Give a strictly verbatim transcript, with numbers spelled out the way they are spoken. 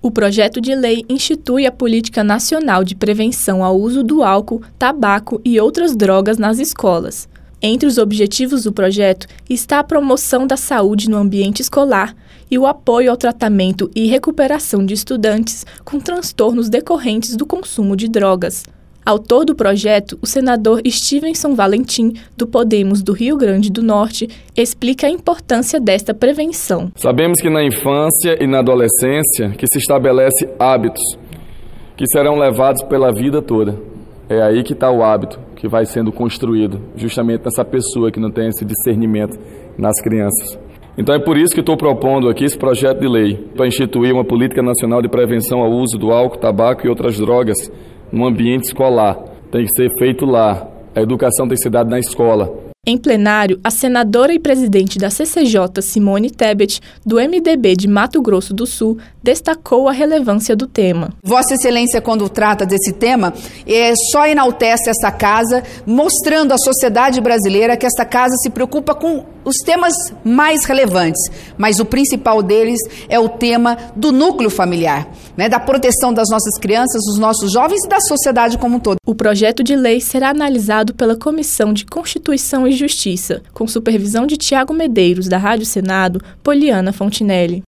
O projeto de lei institui a Política Nacional de Prevenção ao Uso do Álcool, Tabaco e outras drogas nas escolas. Entre os objetivos do projeto está a promoção da saúde no ambiente escolar e o apoio ao tratamento e recuperação de estudantes com transtornos decorrentes do consumo de drogas. Autor do projeto, o senador Stevenson Valentim, do Podemos do Rio Grande do Norte, explica a importância desta prevenção. Sabemos que na infância e na adolescência que se estabelece hábitos que serão levados pela vida toda. É aí que está o hábito que vai sendo construído, justamente nessa pessoa que não tem esse discernimento nas crianças. Então é por isso que estou propondo aqui esse projeto de lei para instituir uma política nacional de prevenção ao uso do álcool, tabaco e outras drogas no ambiente escolar. Tem que ser feito lá. A educação tem que ser dada na escola. Em plenário, a senadora e presidente da C C J, Simone Tebet, do M D B de Mato Grosso do Sul, destacou a relevância do tema. Vossa Excelência, quando trata desse tema, é, só enaltece essa casa, mostrando à sociedade brasileira que essa casa se preocupa com os temas mais relevantes, mas o principal deles é o tema do núcleo familiar, né, da proteção das nossas crianças, dos nossos jovens e da sociedade como um todo. O projeto de lei será analisado pela Comissão de Constituição e Justiça, com supervisão de Tiago Medeiros, da Rádio Senado, Poliana Fontinelli.